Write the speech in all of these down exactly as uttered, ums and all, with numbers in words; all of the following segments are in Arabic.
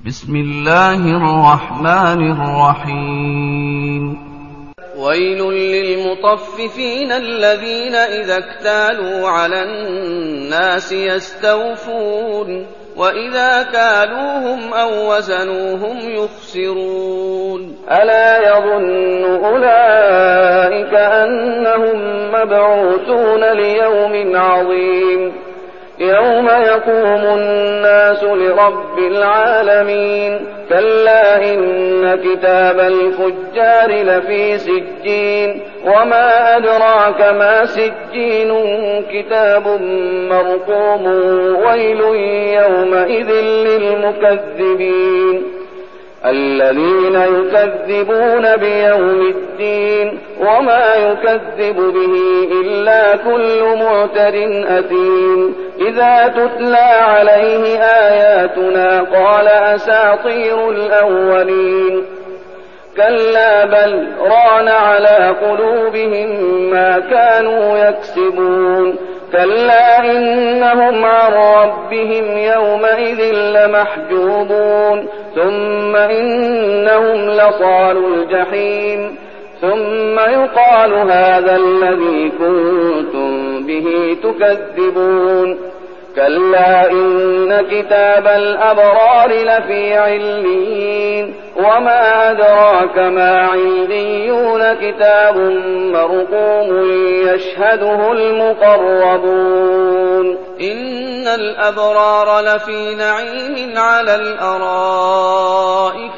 بسم الله الرحمن الرحيم. ويل للمطففين الذين إذا اكتالوا على الناس يستوفون وإذا كالوهم أو وزنوهم يخسرون. ألا يظن أولئك أنهم مبعوثون ليوم عظيم يوم يقوم الناس لرب العالمين. كلا إن كتاب الفجار لفي سجين وما أدراك ما سجين كتاب مرقوم. ويل يومئذ للمكذبين الذين يكذبون بيوم الدين وما يكذب به إلا كل معتد أثيم. إذا تتلى عليه آياتنا قال أساطير الأولين. كلا بل ران على قلوبهم ما كانوا يكسبون. كلا إنهم عن ربهم يومئذ لمحجوبون. ثم إنهم لصالوا الجحيم. ثم يقال هذا الذي كنتم به تكذبون. كلا إن كتاب الأبرار لفي عليين وما أدراك ما عليون. كتاب مرقوم يشهده المقربون. إن الأبرار لفي نعيم على الأرائك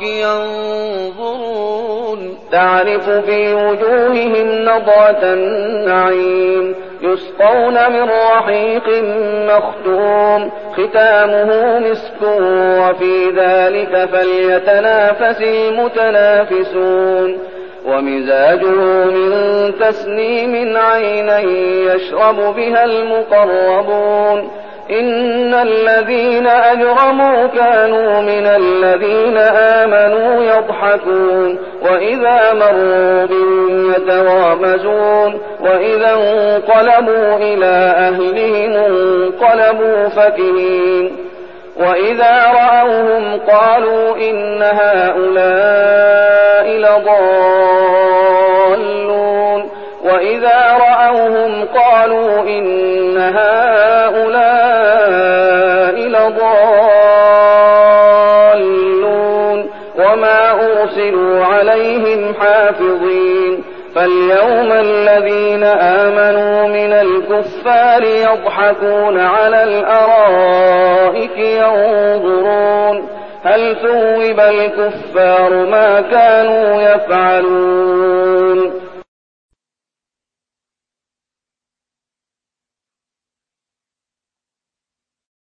ينظرون تعرف في وجوههم نضرة النعيم. يسقون من رحيق مختوم ختامه مسك وفي ذلك فليتنافس المتنافسون. ومزاجه من تسنيم عينا يشرب بها المقربون. إن الذين أجرموا كانوا من الذين آمنوا يضحكون وإذا مروا بهم يتغامزون. وإذا انقلبوا إلى أهلهم انقلبوا فكهين. وإذا رأوهم قالوا إن هؤلاء لضالون. وإذا رأوهم قالوا إن هؤلاء لضالون وما أرسلوا عليهم حافظين. فاليوم الذين آمنوا من الكفار يضحكون على الأرائك ينظرون هل ثوب الكفار ما كانوا يفعلون.